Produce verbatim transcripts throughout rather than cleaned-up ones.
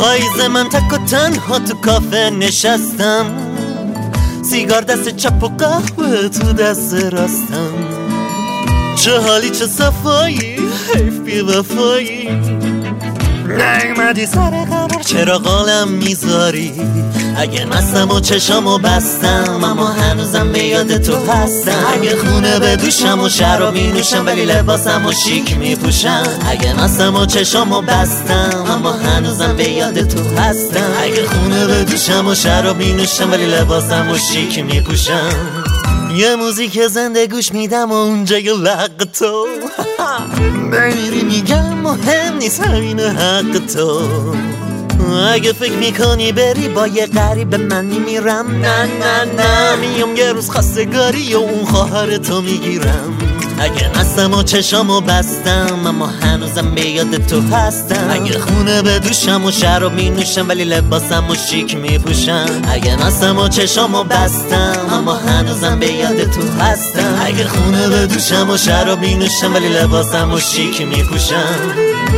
پاییز من تک و تنها تو کافه نشستم، سیگار دست چپ و قهوه تو دست راستم. چه حالی چه صفایی، حیف بی وفایی، نیومدی سر قبر چرا قالم میذاری؟ اگه مستم و چشامو بستم اما هنوزم به یاد تو هستم. اگه خونه بدوشم و شراب مینوشم ولی لباسم و شیک میپوشم. اگه مستم و چشامو بستم اما هنوزم به یاد تو هستم. اگه خونه بدوشم و شراب مینوشم ولی لباسم و شیک میپوشم. یه موزیک زنده گوش میدم و اونجا یه لق تو بمیری میگم مهم نیست همین حق تو. اگه فکر میکنی بری با یه غریب من میمیرم، نه نه نه میام یه روز خواستگاری و اون خواهر تو میگیرم. اگه مستم و چشامو بستم اما هنوزم به یاد تو هستم. اگه خونه بدوشم و شراب مینوشم ولی لباسم و شیک میپوشم. اگه مستم و چشامو بستم اما هنوزم به یاد تو هستم. اگه خونه بدوشم و شراب مینوشم ولی لباسم و شیک میپوشم.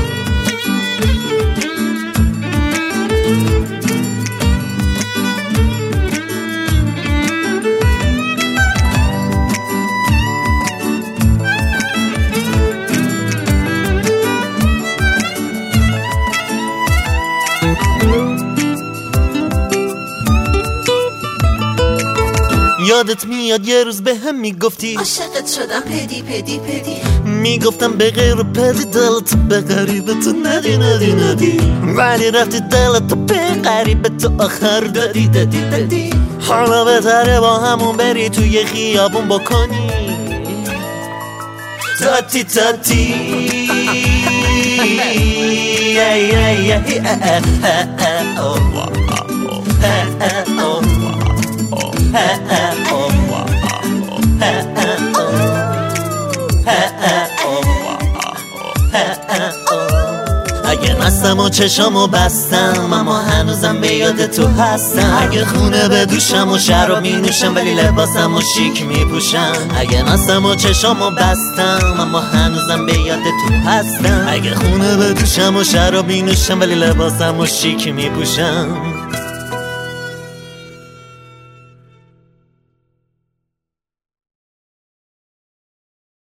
یادت میاد یه روز به هم میگفتی عاشقت شدم پدی پدی پدی، میگفتم به غیر پدی دلت به غریب تو ندی ندی ندی، ولی رفتی دلت به غریب تو آخر دادی دادی دادی. حالا بهتره با همون بری توی خیابون بکنی تاتی تاتی اگه مستم و چشامو بستم اما هنوزم به یاد تو هستم. اگه خونه بدوشم و شراب مینوشم ولی لباسم و شیک میپوشم. اگه مستم و چشامو بستم اما هنوزم به یاد تو هستم. اگه خونه بدوشم و شراب مینوشم ولی لباسم و شیک میپوشم.